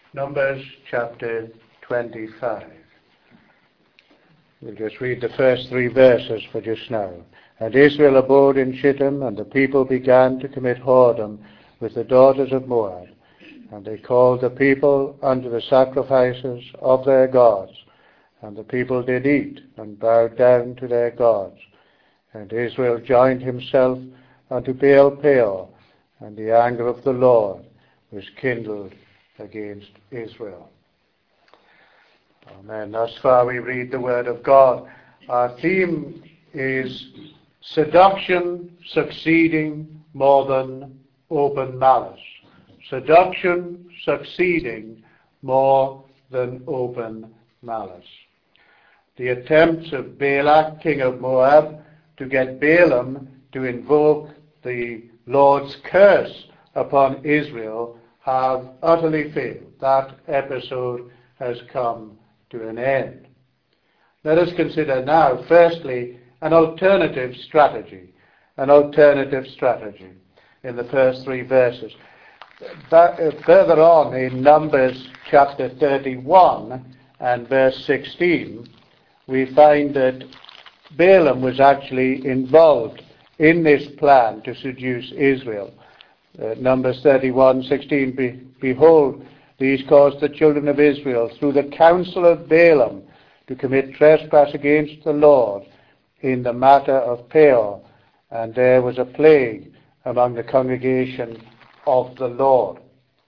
Numbers chapter 25. We'll just read the first 3 verses for just now. And Israel abode in Shittim, and the people began to commit whoredom with the daughters of Moab. And they called the people unto the sacrifices of their gods. And the people did eat, and bowed down to their gods. And Israel joined himself unto Baal Peor, and the anger of the Lord was kindled against Israel. Amen. Thus far we read the word of God. Our theme is seduction succeeding more than open malice. Seduction succeeding more than open malice. The attempts of Balak, king of Moab, to get Balaam to invoke the Lord's curse upon Israel have utterly failed. That episode has come to an end. Let us consider now, firstly, an alternative strategy. An alternative strategy in the first 3 verses. Further on in Numbers chapter 31 and verse 16, we find that Balaam was actually involved in this plan to seduce Israel. Numbers 31:16, Behold, these caused the children of Israel through the counsel of Balaam to commit trespass against the Lord in the matter of Peor, and there was a plague among the congregation of the Lord.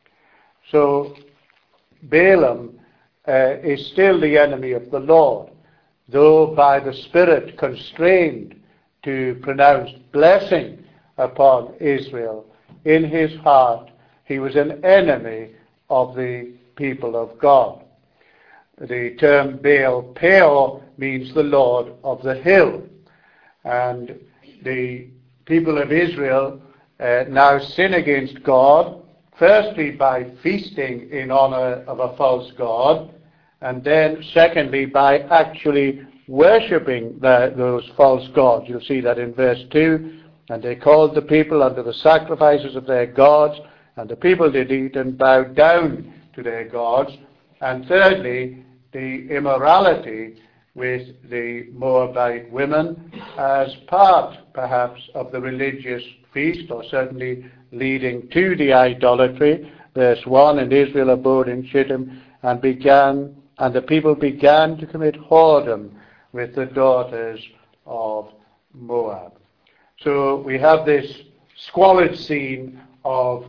So Balaam is still the enemy of the Lord, though by the Spirit constrained to pronounce blessing upon Israel. In his heart he was an enemy of the people of God. The term Baal Peor means the Lord of the hill. And the people of Israel now sin against God, firstly by feasting in honor of a false god, and then secondly by actually worshipping those false gods. You'll see that in verse 2. And they called the people unto the sacrifices of their gods, and the people did eat and bowed down to their gods. And thirdly, the immorality with the Moabite women as part, perhaps, of the religious feast, or certainly leading to the idolatry. Verse 1, And Israel abode in Shittim, and the people began to commit whoredom with the daughters of Moab. So we have this squalid scene of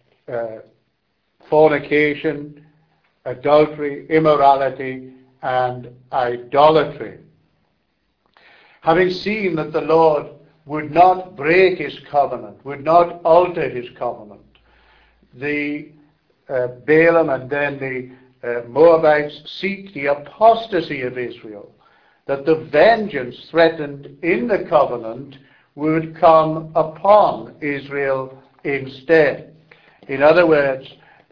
fornication, adultery, immorality, and idolatry. Having seen that the Lord would not break his covenant, would not alter his covenant, the Balaam and then the Moabites seek the apostasy of Israel, that the vengeance threatened in the covenant would come upon Israel instead. In other words,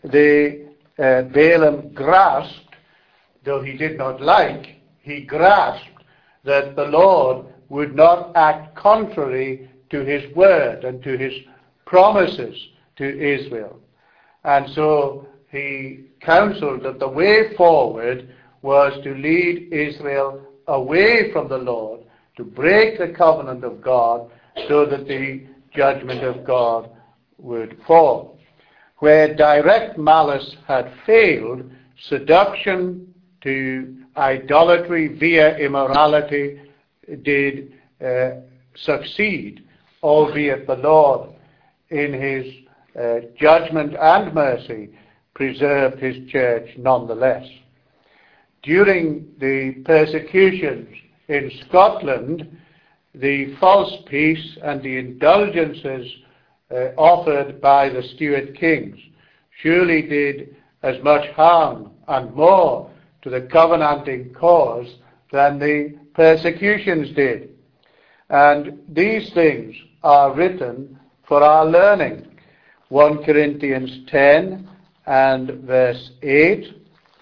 Balaam grasped, though he did not like, he grasped that the Lord would not act contrary to his word and to his promises to Israel. And so he counseled that the way forward was to lead Israel away from the Lord, to break the covenant of God, so that the judgment of God would fall. Where direct malice had failed, seduction to idolatry via immorality did succeed, albeit the Lord, in his judgment and mercy, preserved his church nonetheless. During the persecutions in Scotland, the false peace and the indulgences offered by the Stuart kings surely did as much harm and more to the covenanting cause than the persecutions did. And these things are written for our learning. 1 Corinthians 10 and verse 8.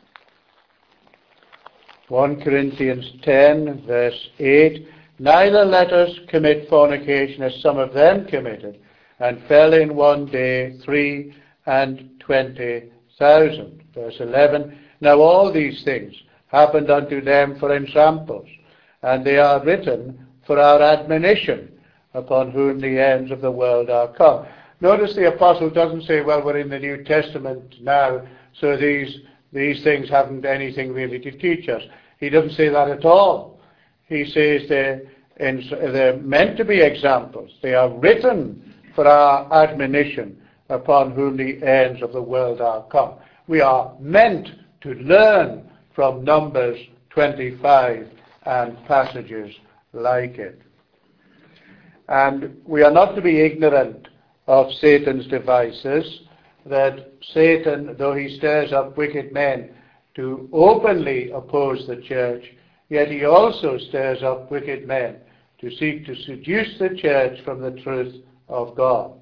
1 Corinthians 10 verse 8. Neither let us commit fornication as some of them committed, and fell in one day 23,000. thousand. Verse 11, now all these things happened unto them for ensamples, and they are written for our admonition, upon whom the ends of the world are come. Notice the apostle doesn't say, well, we're in the New Testament now, so these things haven't anything really to teach us. He doesn't say that at all. He says they're meant to be examples. They are written for our admonition, upon whom the ends of the world are come. We are meant to learn from Numbers 25 and passages like it. And we are not to be ignorant of Satan's devices, that Satan, though he stirs up wicked men to openly oppose the church, yet he also stirs up wicked men to seek to seduce the church from the truth of God.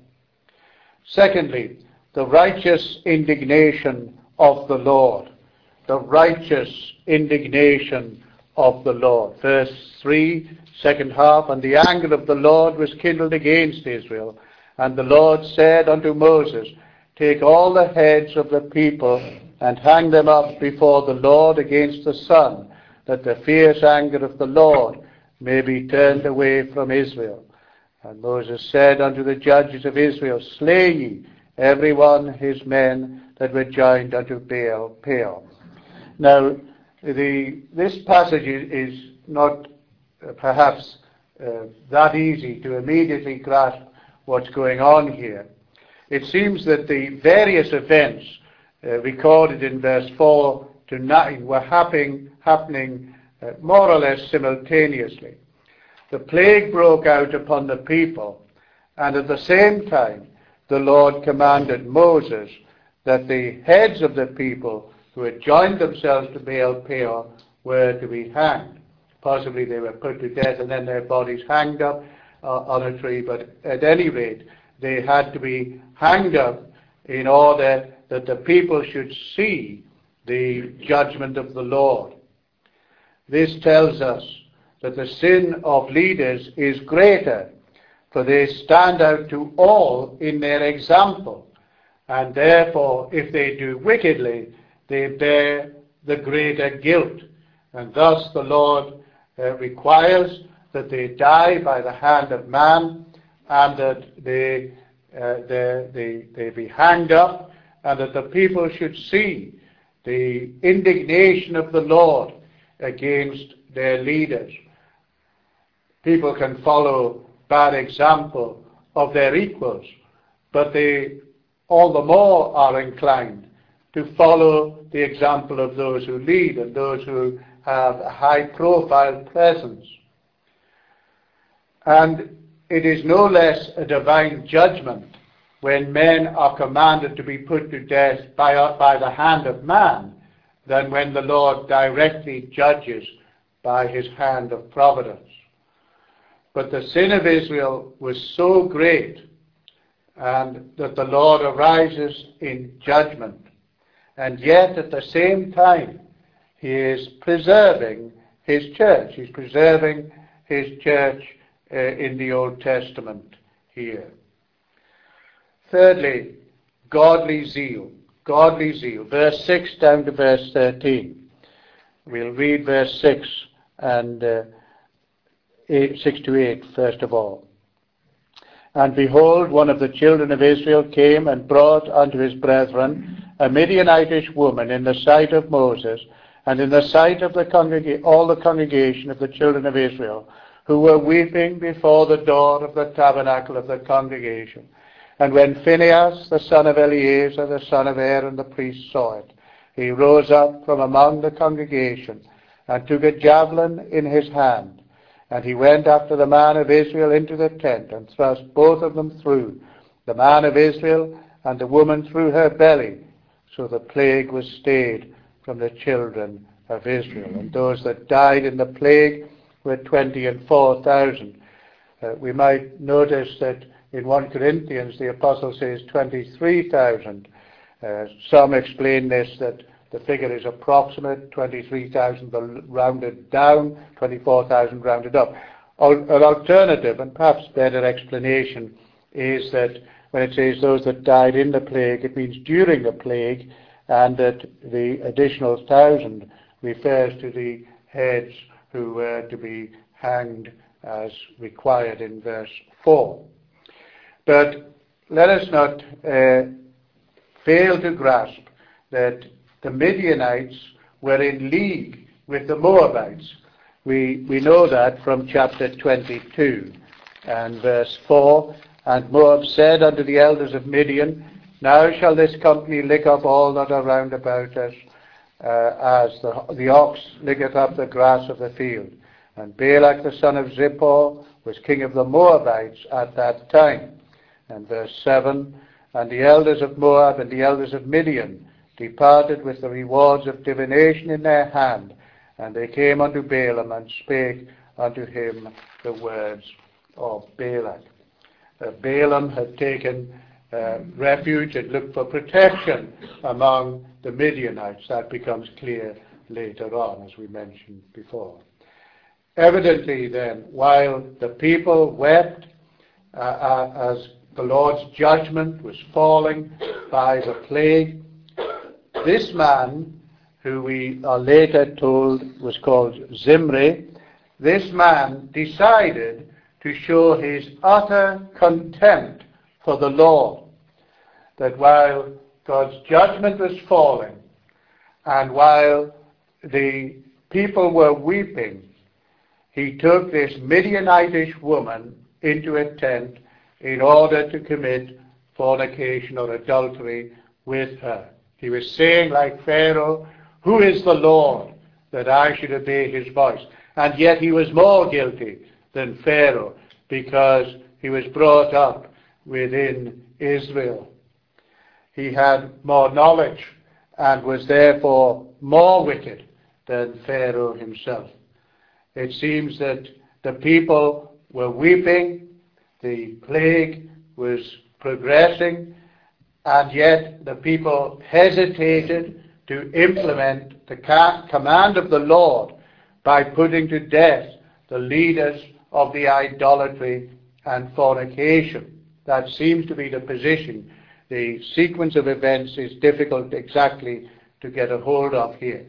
Secondly, the righteous indignation of the Lord. The righteous indignation of the Lord. Verse 3, second half, and the anger of the Lord was kindled against Israel. And the Lord said unto Moses, take all the heads of the people and hang them up before the Lord against the sun, that the fierce anger of the Lord may be turned away from Israel. And Moses said unto the judges of Israel, slay ye every one his men that were joined unto Baal Peor. Now, this passage is not perhaps that easy to immediately grasp what's going on here. It seems that the various events recorded in verse 4 to 9 were happening more or less simultaneously. The plague broke out upon the people, and at the same time the Lord commanded Moses that the heads of the people who had joined themselves to Baal Peor were to be hanged. Possibly they were put to death and then their bodies hanged up on a tree, but at any rate they had to be hanged up in order that the people should see the judgment of the Lord. This tells us that the sin of leaders is greater, for they stand out to all in their example, and therefore if they do wickedly, they bear the greater guilt. And thus the Lord requires that they die by the hand of man, and that they be hanged up, and that the people should see the indignation of the Lord against their leaders. People can follow bad example of their equals, but they all the more are inclined to follow the example of those who lead and those who have a high-profile presence. And it is no less a divine judgment when men are commanded to be put to death by the hand of man than when the Lord directly judges by his hand of providence. But the sin of Israel was so great, and that the Lord arises in judgment. And yet at the same time, he is preserving his church. He's preserving his church in the Old Testament here. Thirdly, godly zeal. Godly zeal. Verse 6 down to verse 13. We'll read verse 6 and 6 to 8 first of all. And behold, one of the children of Israel came and brought unto his brethren a Midianitish woman in the sight of Moses, and in the sight of all the congregation of the children of Israel, who were weeping before the door of the tabernacle of the congregation. And when Phinehas, the son of Eleazar, the son of Aaron, the priest, saw it, he rose up from among the congregation, and took a javelin in his hand. And he went after the man of Israel into the tent, and thrust both of them through, the man of Israel and the woman through her belly. So the plague was stayed from the children of Israel. And those that died in the plague were 24,000. We might notice that in 1 Corinthians the apostle says 23,000. Some explain this that the figure is approximate, 23,000 rounded down, 24,000 rounded up. An alternative and perhaps better explanation is that when it says those that died in the plague, it means during the plague, and that the additional 1,000 refers to the heads who were to be hanged as required in verse 4. But let us not fail to grasp that the Midianites were in league with the Moabites. We know that from chapter 22 and verse 4. And Moab said unto the elders of Midian, Now shall this company lick up all that are round about us, as the ox licketh up the grass of the field. And Balak the son of Zippor was king of the Moabites at that time. And verse 7, And the elders of Moab and the elders of Midian departed with the rewards of divination in their hand, and they came unto Balaam and spake unto him the words of Balak. Balaam had taken refuge and looked for protection among the Midianites. That becomes clear later on, as we mentioned before. Evidently then, while the people wept as the Lord's judgment was falling by the plague, this man, who we are later told was called Zimri, this man decided to show his utter contempt for the Lord. That while God's judgment was falling, and while the people were weeping, he took this Midianitish woman into a tent in order to commit fornication or adultery with her. He was saying, like Pharaoh, who is the Lord that I should obey his voice? And yet he was more guilty than Pharaoh, because he was brought up within Israel. He had more knowledge and was therefore more wicked than Pharaoh himself. It seems that the people were weeping, the plague was progressing, and yet the people hesitated to implement the command of the Lord by putting to death the leaders of the idolatry and fornication. That seems to be the position. The sequence of events is difficult exactly to get a hold of here.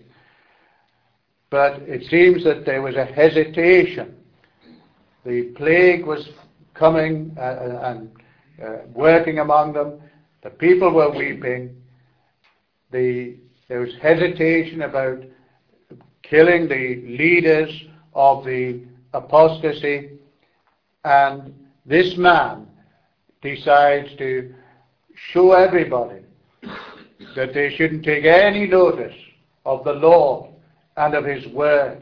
But it seems that there was a hesitation. The plague was coming and working among them. The people were weeping. There was hesitation about killing the leaders of the apostasy. And this man decides to show everybody that they shouldn't take any notice of the Lord and of his word.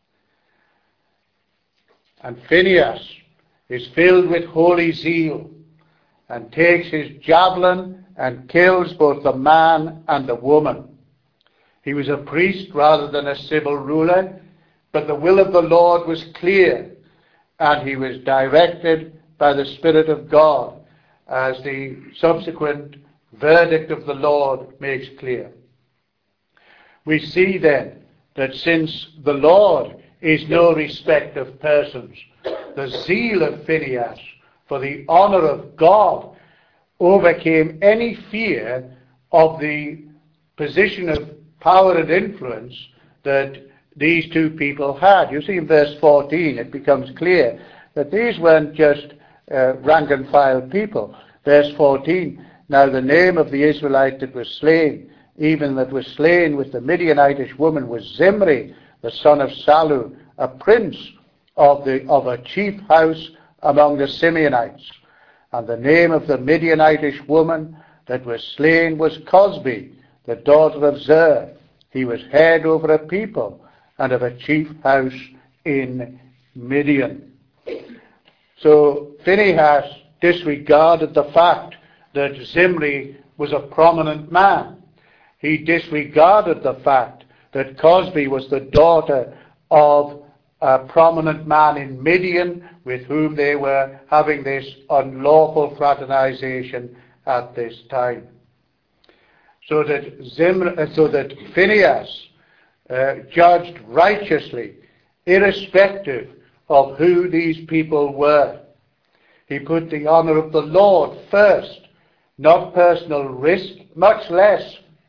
And Phinehas is filled with holy zeal and takes his javelin and kills both the man and the woman. He was a priest rather than a civil ruler, but the will of the Lord was clear, and he was directed by the Spirit of God, as the subsequent verdict of the Lord makes clear. We see then that since the Lord is no respect of persons, the zeal of Phinehas for the honor of God overcame any fear of the position of power and influence that these two people had. You see in verse 14 it becomes clear that these weren't just rank and file people. Verse 14, Now the name of the Israelite that was slain, even that was slain with the Midianitish woman, was Zimri, the son of Salu, a prince of a chief house among the Simeonites. And the name of the Midianitish woman that was slain was Cosbi, the daughter of Zer. He was head over a people and of a chief house in Midian. So Phinehas disregarded the fact that Zimri was a prominent man. He disregarded the fact that Cosbi was the daughter of a prominent man in Midian with whom they were having this unlawful fraternization at this time. So that Phinehas judged righteously, irrespective of who these people were. He put the honor of the Lord first, not personal risk, much less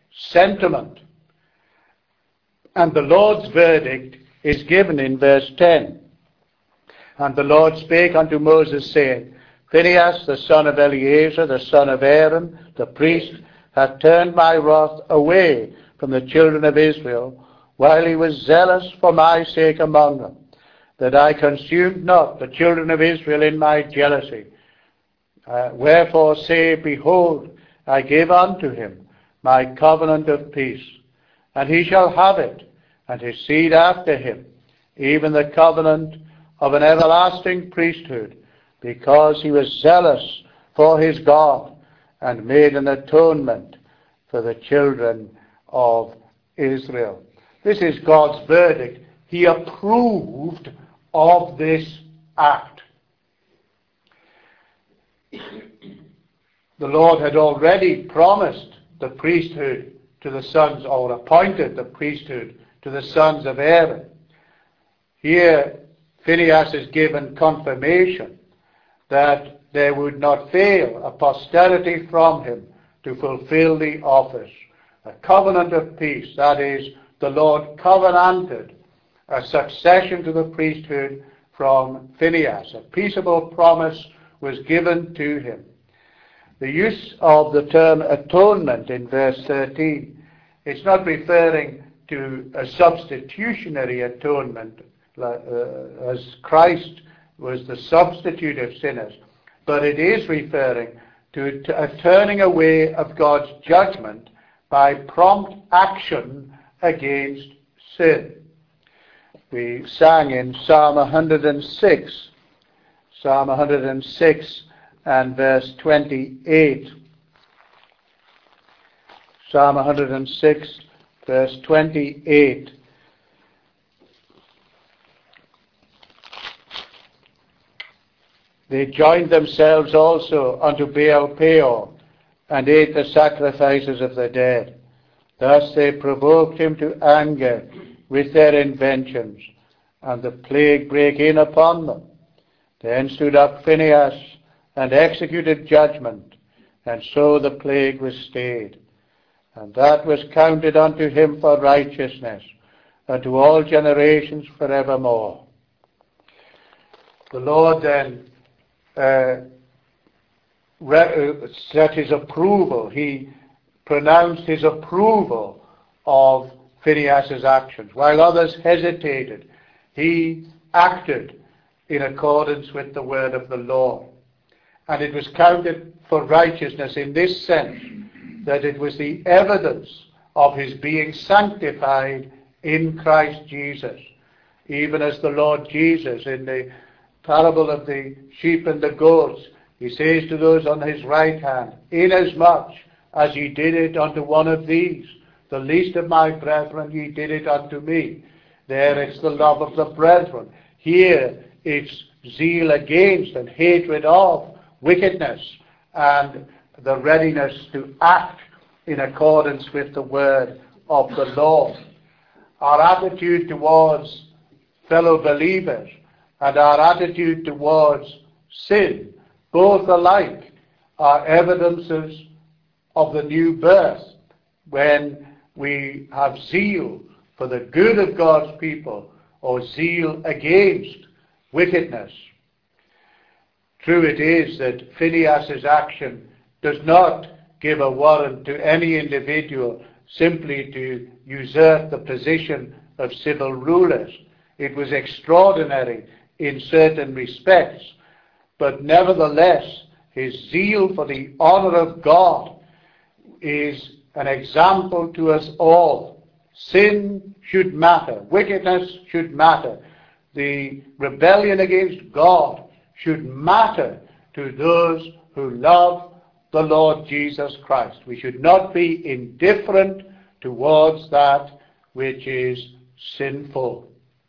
sentiment. And the Lord's verdict is given in verse 10. And the Lord spake unto Moses, saying, Phinehas, the son of Eleazar, the son of Aaron, the priest, hath turned my wrath away from the children of Israel, while he was zealous for my sake among them, that I consumed not the children of Israel in my jealousy. Wherefore say, Behold, I give unto him my covenant of peace, and he shall have it, and his seed after him, even the covenant of an everlasting priesthood, because he was zealous for his God, and made an atonement for the children of Israel. This is God's verdict. He approved of this act. The Lord had already promised the priesthood to the sons, or appointed the priesthood to the sons of Aaron. Here, Phinehas is given confirmation that there would not fail a posterity from him to fulfill the office. A covenant of peace, that is, the Lord covenanted a succession to the priesthood from Phinehas. A peaceable promise was given to him. The use of the term atonement in verse 13, it's not referring to a substitutionary atonement, as Christ was the substitute of sinners, but it is referring to a turning away of God's judgment by prompt action against sin. We sang in Psalm 106, Psalm 106 and verse 28. Psalm 106, verse 28. They joined themselves also unto Baal Peor, and ate the sacrifices of the dead. Thus they provoked him to anger with their inventions, and the plague brake in upon them. Then stood up Phinehas, and executed judgment, and so the plague was stayed. And that was counted unto him for righteousness, unto all generations forevermore. The Lord then set his approval. He pronounced his approval of Phinehas' actions. While others hesitated, he acted in accordance with the word of the Lord. And it was counted for righteousness in this sense, that it was the evidence of his being sanctified in Christ Jesus. Even as the Lord Jesus, in the parable of the sheep and the goats, he says to those on his right hand, Inasmuch as ye did it unto one of these, the least of my brethren, ye did it unto me. There it's the love of the brethren. Here it's zeal against and hatred of wickedness, and the readiness to act in accordance with the word of the Lord. Our attitude towards fellow believers and our attitude towards sin, both alike, are evidences of the new birth, when we have zeal for the good of God's people, or zeal against wickedness. True it is that Phinehas' action does not give a warrant to any individual simply to usurp the position of civil rulers. It was extraordinary in certain respects, but nevertheless his zeal for the honor of God is an example to us all. Sin should matter. Wickedness should matter. The rebellion against God should matter to those who love the Lord Jesus Christ. We should not be indifferent towards that which is sinful.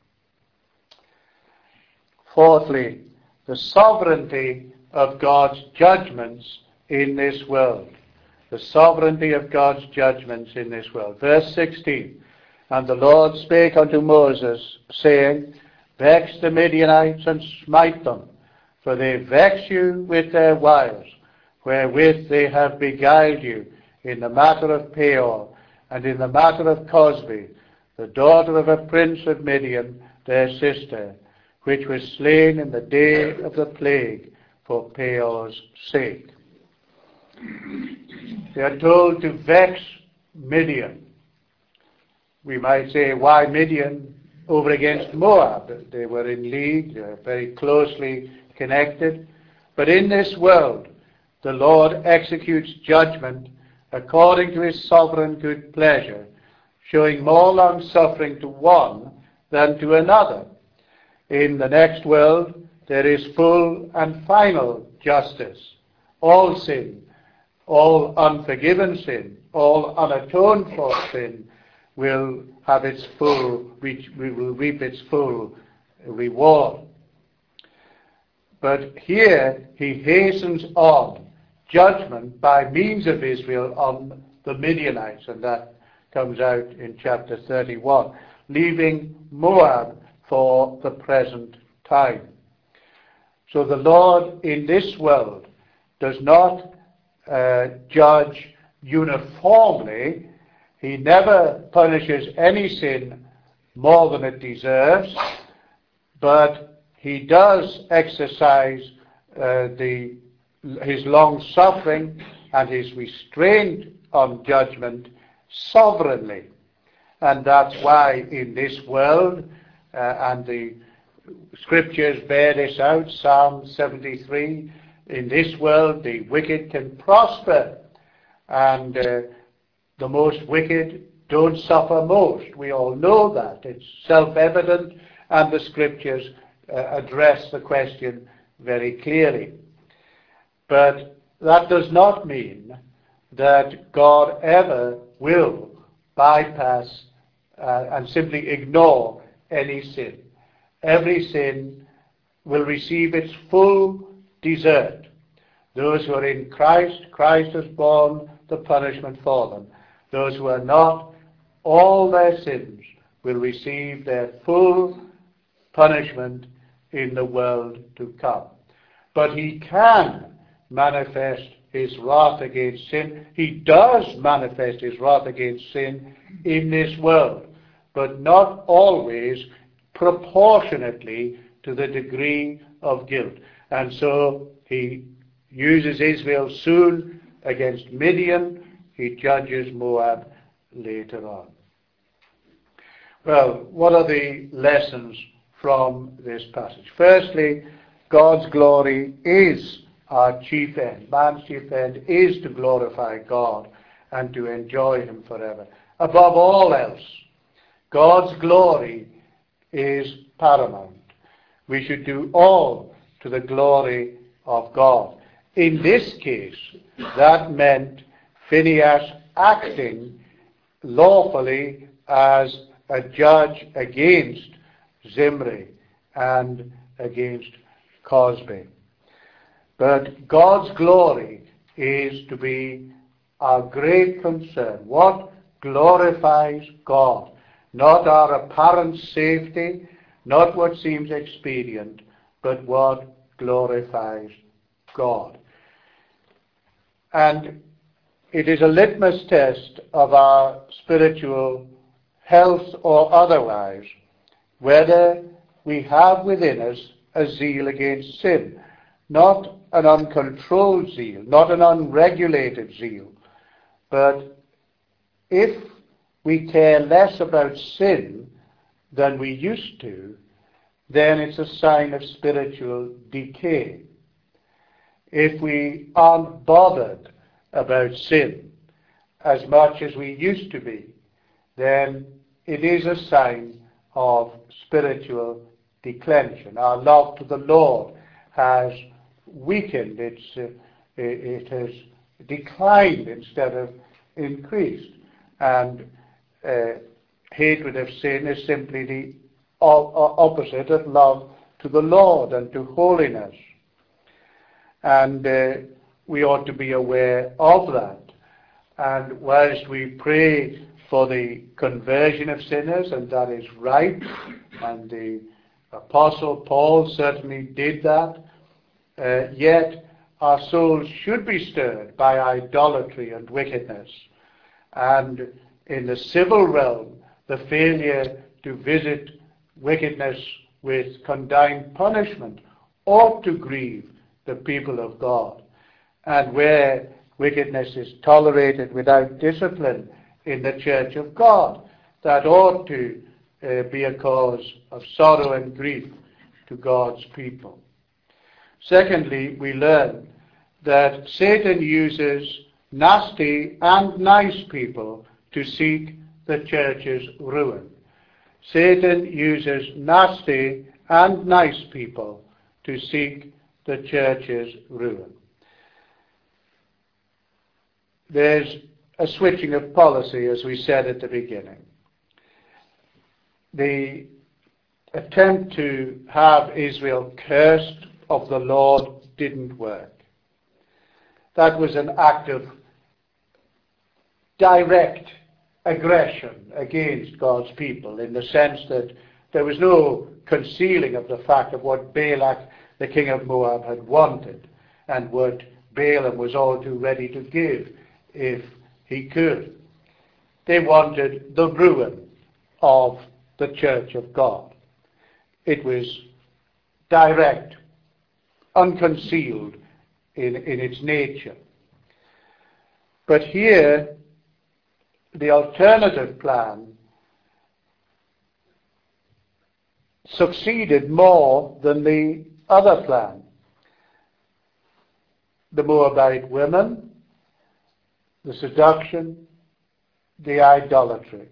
Fourthly, the sovereignty of God's judgments in this world. The sovereignty of God's judgments in this world. Verse 16, And the Lord spake unto Moses, saying, Vex the Midianites and smite them, for they vex you with their wiles, wherewith they have beguiled you in the matter of Peor, And in the matter of Cosbi, the daughter of a prince of Midian, their sister, which was slain in the day of the plague for Peor's sake. They are told to vex Midian. We might say, why Midian over against Moab? They were in league, they were very closely connected. But in this world, the Lord executes judgment according to his sovereign good pleasure, showing more long-suffering to one than to another. In the next world, there is full and final justice. All sin, all unforgiven sin, all unatoned for sin will have its full, will reap its full reward. But here he hastens on judgment by means of Israel on the Midianites, and that comes out in chapter 31, leaving Moab for the present time. So the Lord in this world does not judge uniformly. He never punishes any sin more than it deserves, but he does exercise his long-suffering and his restraint on judgment sovereignly. And that's why in this world, and the scriptures bear this out, Psalm 73, in this world the wicked can prosper, and the most wicked don't suffer most. We all know that. It's self-evident, and the scriptures address the question very clearly. But that does not mean that God ever will bypass and simply ignore any sin. Every sin will receive its full desert. Those who are in Christ, Christ has borne the punishment for them. Those who are not, all their sins will receive their full punishment in the world to come. But he can manifest his wrath against sin. He does manifest his wrath against sin in this world, but not always proportionately to the degree of guilt. And so he uses Israel soon against Midian. He judges Moab later on. Well, what are the lessons from this passage? Firstly, God's glory is our chief end. Man's chief end is to glorify God and to enjoy him forever. Above all else, God's glory is paramount. We should do all to the glory of God. In this case, that meant Phinehas acting lawfully as a judge against Zimri and against Cosbi. But God's glory is to be our great concern. What glorifies God? Not our apparent safety, not what seems expedient, but what glorifies God. And it is a litmus test of our spiritual health or otherwise, whether we have within us a zeal against sin. Not an uncontrolled zeal, not an unregulated zeal, but if we care less about sin than we used to, then it's a sign of spiritual decay. If we aren't bothered about sin as much as we used to be, then it is a sign of spiritual declension. Our love to the Lord has weakened, it has declined instead of increased. And hatred of sin is simply the opposite of love to the Lord and to holiness. And we ought to be aware of that. And whilst we pray for the conversion of sinners, and that is right, and the Apostle Paul certainly did that, yet our souls should be stirred by idolatry and wickedness. And in the civil realm, the failure to visit wickedness with condign punishment ought to grieve the people of God. And where wickedness is tolerated without discipline in the church of God, that ought to be a cause of sorrow and grief to God's people. Secondly, we learn that Satan uses nasty and nice people to seek the church's ruin. Satan uses nasty and nice people to seek the church's ruin. There's a switching of policy, as we said at the beginning. The attempt to have Israel cursed of the Lord didn't work. That was an act of direct aggression against God's people, in the sense that there was no concealing of the fact of what Balak, the king of Moab, had wanted, and what Balaam was all too ready to give if he could. They wanted the ruin of the church of God. It was direct, unconcealed in its nature. But here, the alternative plan succeeded more than the other plan. The Moabite women, the seduction, the idolatry.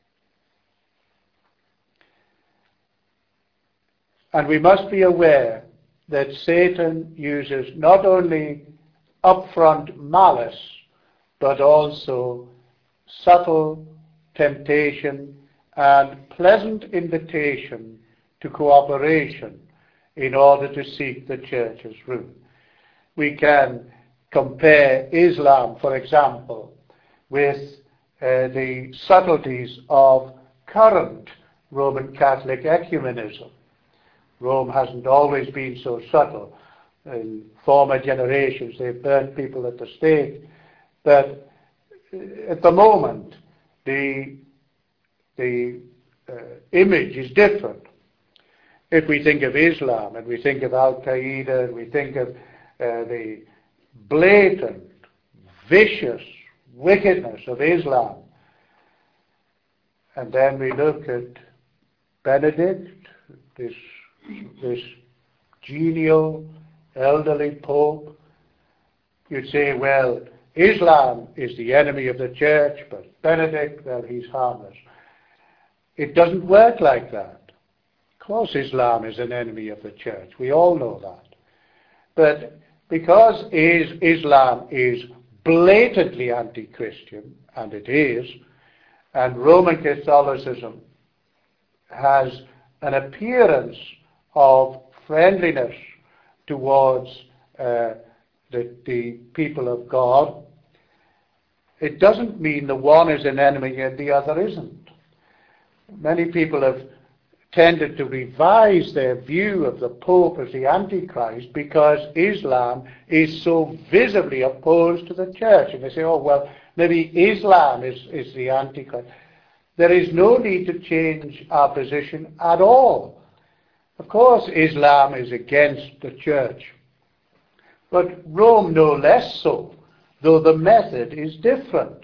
And we must be aware that Satan uses not only upfront malice, but also subtle temptation and pleasant invitation to cooperation in order to seek the church's ruin. We can compare Islam, for example, with the subtleties of current Roman Catholic ecumenism. Rome hasn't always been so subtle. In former generations, they've burned people at the stake. But at the moment, the image is different. If we think of Islam, and we think of Al-Qaeda, and we think of the blatant, vicious wickedness of Islam, and then we look at Benedict, this genial, elderly pope, you'd say, well, Islam is the enemy of the church, but Benedict, well, he's harmless. It doesn't work like that. Of course Islam is an enemy of the church. We all know that. But because Islam is blatantly anti-Christian, and it is, and Roman Catholicism has an appearance of friendliness towards the people of God, it doesn't mean the one is an enemy and the other isn't. Many people have tended to revise their view of the Pope as the Antichrist because Islam is so visibly opposed to the church. And they say, oh, well, maybe Islam is the Antichrist. There is no need to change our position at all. Of course, Islam is against the church, but Rome no less so, though the method is different.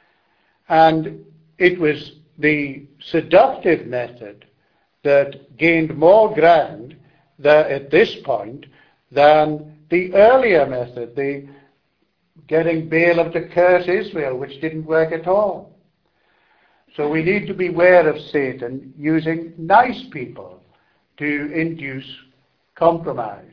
And it was the seductive method that gained more ground at this point than the earlier method, the getting Balaam to curse Israel, which didn't work at all. So we need to beware of Satan using nice people to induce compromise.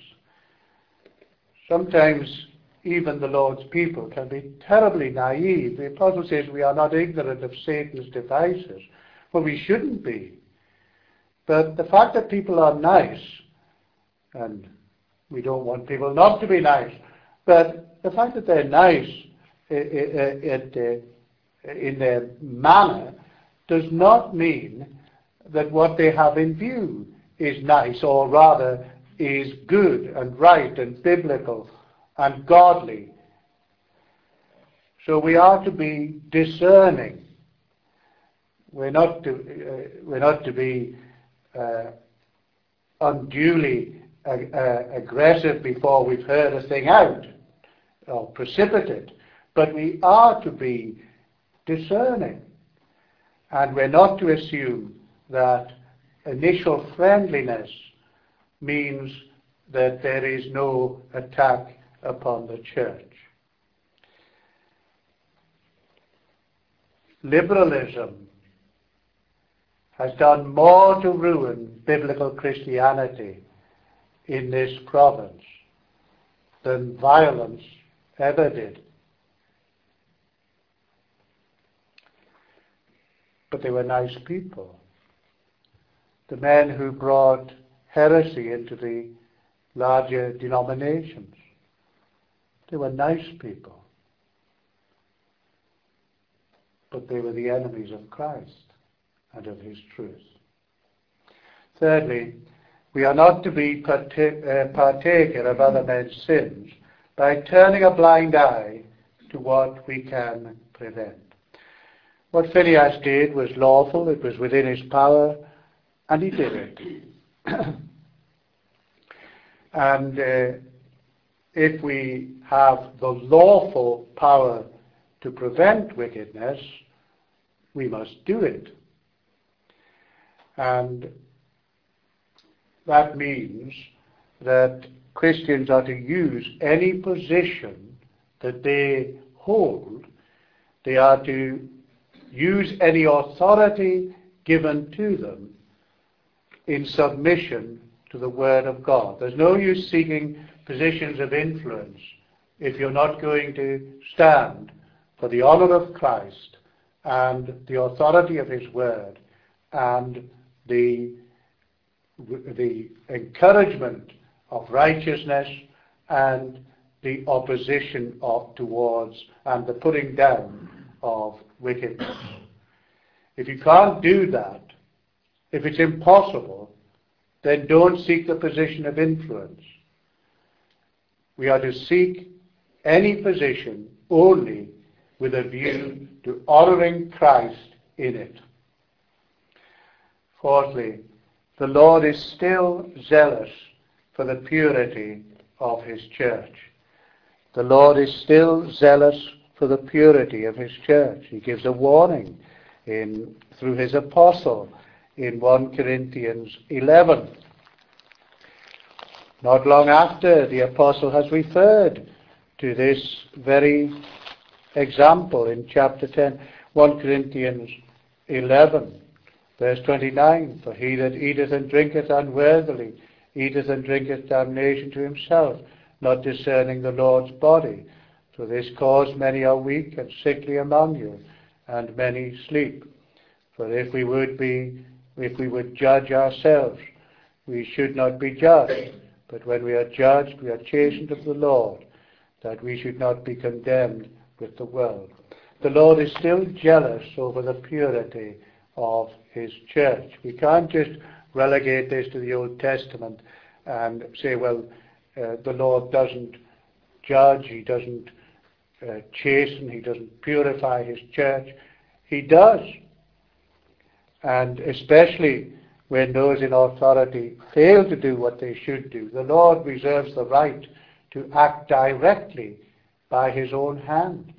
Sometimes even the Lord's people can be terribly naive. The Apostle says we are not ignorant of Satan's devices. Well, we shouldn't be. But the fact that people are nice, and we don't want people not to be nice, but the fact that they're nice in their manner does not mean that what they have in view is nice, or rather is good and right and biblical and godly. So we are to be discerning we're not to be unduly aggressive before we've heard a thing out, or precipitate, but we are to be discerning, and we're not to assume that initial friendliness means that there is no attack upon the church. Liberalism has done more to ruin biblical Christianity in this province than violence ever did. But they were nice people. The men who brought heresy into the larger denominations, they were nice people. But they were the enemies of Christ and of his truth. Thirdly, we are not to be partaker of other men's sins by turning a blind eye to what we can prevent. What Phinehas did was lawful, it was within his power, and he did it. And if we have the lawful power to prevent wickedness, we must do it. And that means that Christians are to use any position that they hold. They are to use any authority given to them in submission to the Word of God. There's no use seeking positions of influence if you're not going to stand for the honor of Christ and the authority of his Word and the encouragement of righteousness and the opposition towards and the putting down of wickedness. If you can't do that, if it's impossible, then don't seek the position of influence. We are to seek any position only with a view to honouring Christ in it. Fourthly, the Lord is still zealous for the purity of his church. The Lord is still zealous for the purity of his church. He gives a warning through his apostle in 1 Corinthians 11. Not long after, the apostle has referred to this very example in chapter 10, 1 Corinthians 11, verse 29. For he that eateth and drinketh unworthily eateth and drinketh damnation to himself, not discerning the Lord's body. For this cause many are weak and sickly among you, and many sleep. For if we would judge ourselves, we should not be judged. But when we are judged, we are chastened of the Lord, that we should not be condemned with the world. The Lord is still jealous over the purity of his church. We can't just relegate this to the Old Testament and say, well, the Lord doesn't judge, he doesn't chasten, he doesn't purify his church. He does. And especially when those in authority fail to do what they should do, the Lord reserves the right to act directly by his own hand.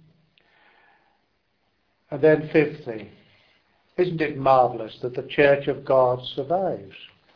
And then fifthly, isn't it marvelous that the Church of God survives?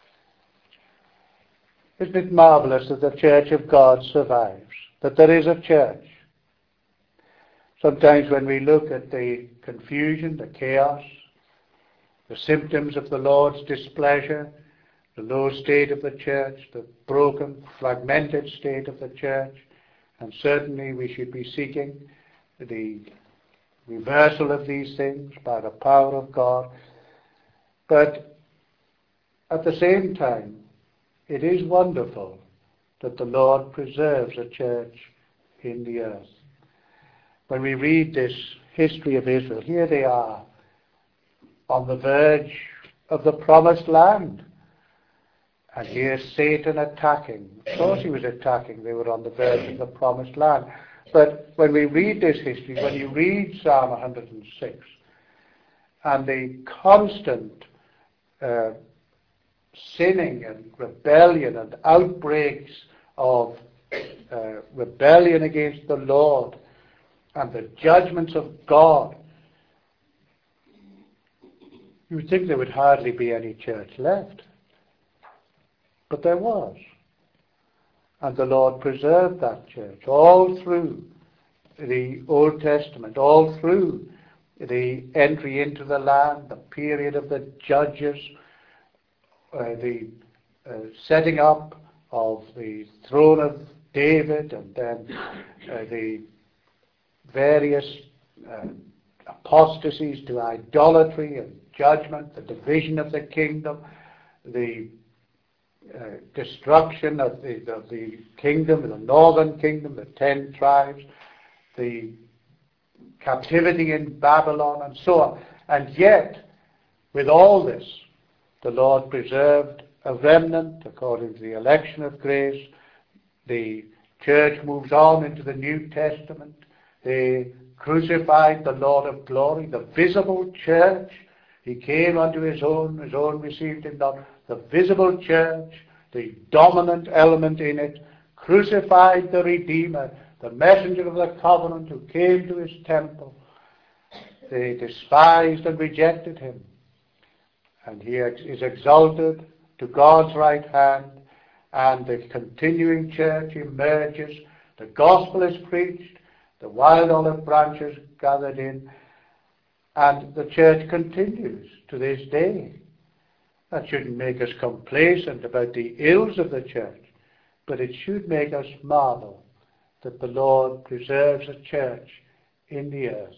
Isn't it marvelous that the Church of God survives? That there is a church. Sometimes when we look at the confusion, the chaos, the symptoms of the Lord's displeasure, the low state of the church, the broken, fragmented state of the church, and certainly we should be seeking the reversal of these things by the power of God. But at the same time, it is wonderful that the Lord preserves a church in the earth. When we read this history of Israel, here they are on the verge of the promised land. And here's Satan attacking. Of course he was attacking. They were on the verge of the promised land. But when we read this history, when you read Psalm 106, and the constant sinning and rebellion and outbreaks of rebellion against the Lord and the judgments of God, you would think there would hardly be any church left. But there was. And the Lord preserved that church all through the Old Testament, all through the entry into the land, the period of the judges, the setting up of the throne of David, and then the various apostasies to idolatry and judgment, the division of the kingdom, the destruction of the kingdom, the northern kingdom, the 10 tribes, the captivity in Babylon, and so on. And yet, with all this, the Lord preserved a remnant according to the election of grace. The church moves on into the New Testament. They crucified the Lord of glory, the visible church. He came unto his own received him not. The visible church, the dominant element in it, crucified the Redeemer, the messenger of the covenant who came to his temple. They despised and rejected him. And he is exalted to God's right hand, and the continuing church emerges. The gospel is preached, the wild olive branches gathered in, and the church continues to this day. That shouldn't make us complacent about the ills of the church, but it should make us marvel that the Lord preserves a church in the earth.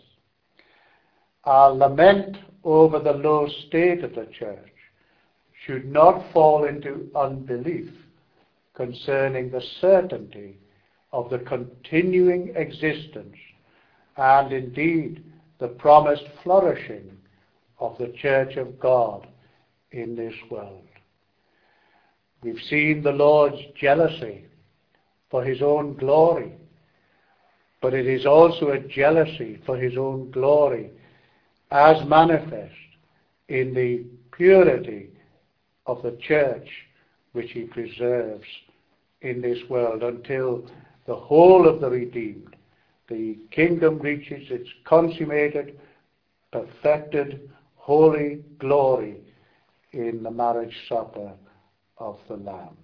Our lament over the low state of the church should not fall into unbelief concerning the certainty of the continuing existence and indeed the promised flourishing of the church of God in this world. We've seen the Lord's jealousy for his own glory, but it is also a jealousy for his own glory as manifest in the purity of the church which he preserves in this world until the whole of the redeemed, the kingdom reaches its consummated, perfected, holy glory in the marriage supper of the Lamb.